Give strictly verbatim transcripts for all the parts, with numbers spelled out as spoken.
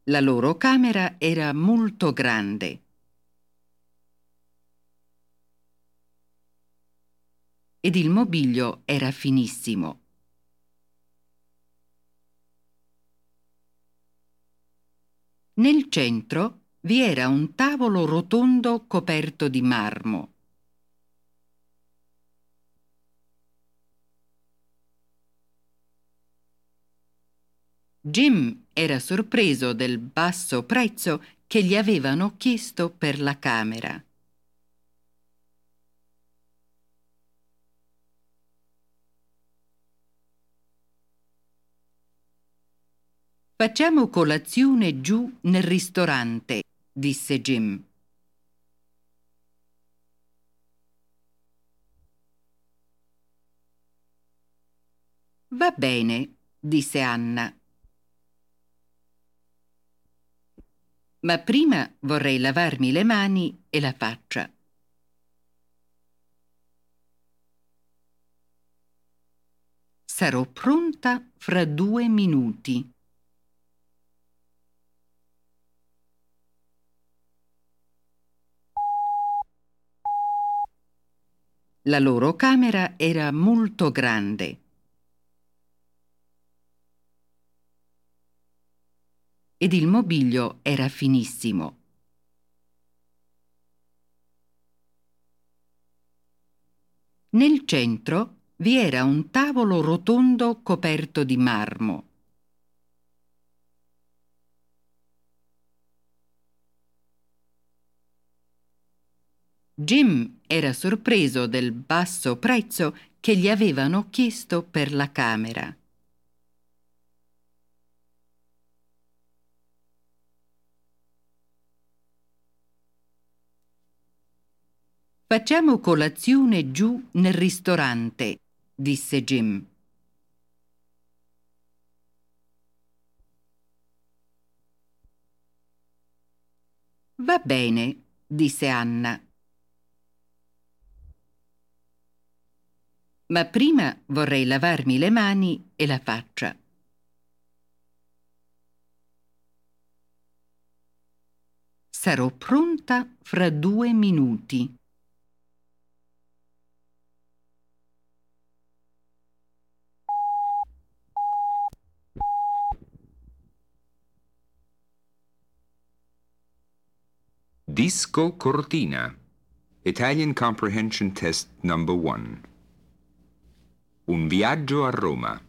La loro camera era molto grande ed il mobilio era finissimo. Nel centro vi era un tavolo rotondo coperto di marmo. Jim era sorpreso del basso prezzo che gli avevano chiesto per la camera. «Facciamo colazione giù nel ristorante», disse Jim. «Va bene», disse Anna. «Ma prima vorrei lavarmi le mani e la faccia». «Sarò pronta fra due minuti». La loro camera era molto grande ed il mobilio era finissimo. Nel centro vi era un tavolo rotondo coperto di marmo. Jim era sorpreso del basso prezzo che gli avevano chiesto per la camera. «Facciamo colazione giù nel ristorante», disse Jim. «Va bene», disse Anna. «Ma prima vorrei lavarmi le mani e la faccia». «Sarò pronta fra due minuti». Disco Cortina. Italian Comprehension Test number one. Un viaggio a Roma.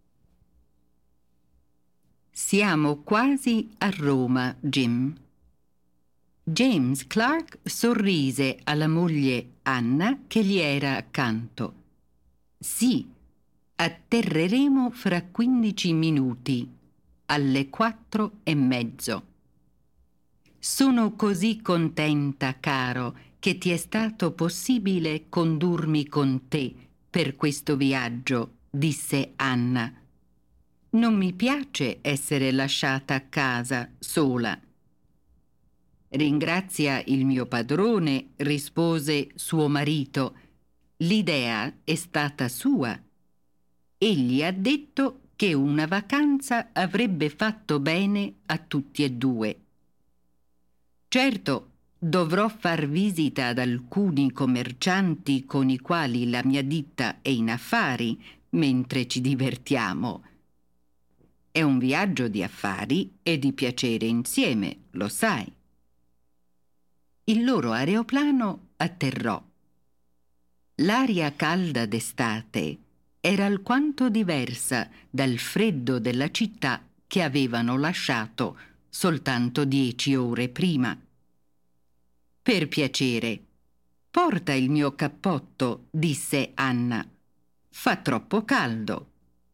«Siamo quasi a Roma, Jim». James Clark sorrise alla moglie Anna che gli era accanto. «Sì, atterreremo fra quindici minuti, alle quattro e mezzo». «Sono così contenta, caro, che ti è stato possibile condurmi con te per questo viaggio», disse Anna. «Non mi piace essere lasciata a casa sola». «Ringrazia il mio padrone», rispose suo marito. «L'idea è stata sua. Egli ha detto che una vacanza avrebbe fatto bene a tutti e due. Certo, dovrò far visita ad alcuni commercianti con i quali la mia ditta è in affari mentre ci divertiamo. È un viaggio di affari e di piacere insieme, lo sai». Il loro aeroplano atterrò. L'aria calda d'estate era alquanto diversa dal freddo della città che avevano lasciato soltanto dieci ore prima. «Per piacere, porta il mio cappotto», disse Anna. «Fa troppo caldo».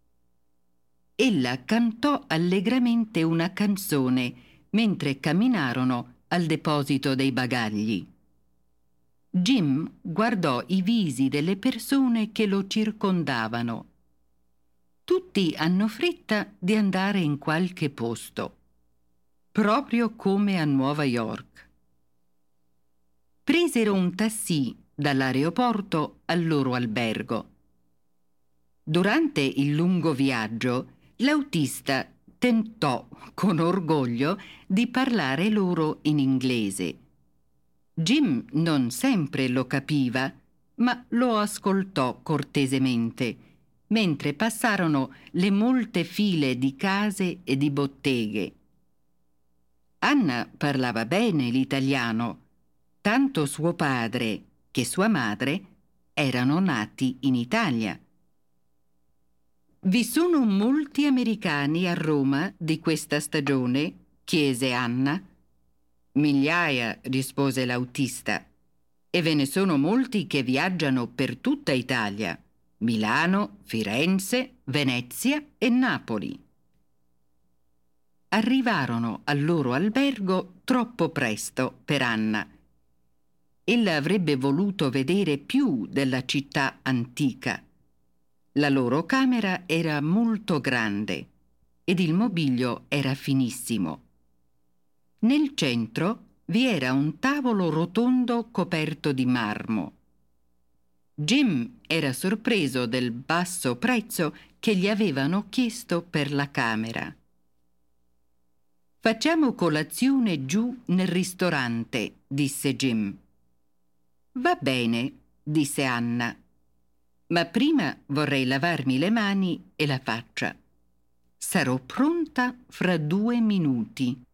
Ella cantò allegramente una canzone mentre camminarono al deposito dei bagagli. Jim guardò i visi delle persone che lo circondavano. Tutti hanno fretta di andare in qualche posto, proprio come a Nuova York. Presero un taxi dall'aeroporto al loro albergo. Durante il lungo viaggio, l'autista tentò con orgoglio di parlare loro in inglese. Jim non sempre lo capiva, ma lo ascoltò cortesemente, mentre passarono le molte file di case e di botteghe. Anna parlava bene l'italiano, tanto suo padre che sua madre erano nati in Italia. «Vi sono molti americani a Roma di questa stagione?» chiese Anna. «Migliaia», rispose l'autista, «e ve ne sono molti che viaggiano per tutta Italia, Milano, Firenze, Venezia e Napoli». Arrivarono al loro albergo troppo presto per Anna. Ella avrebbe voluto vedere più della città antica. La loro camera era molto grande ed il mobilio era finissimo. Nel centro vi era un tavolo rotondo coperto di marmo. Jim era sorpreso del basso prezzo che gli avevano chiesto per la camera. «Facciamo colazione giù nel ristorante», disse Jim. «Va bene», disse Anna, «ma prima vorrei lavarmi le mani e la faccia. Sarò pronta fra due minuti».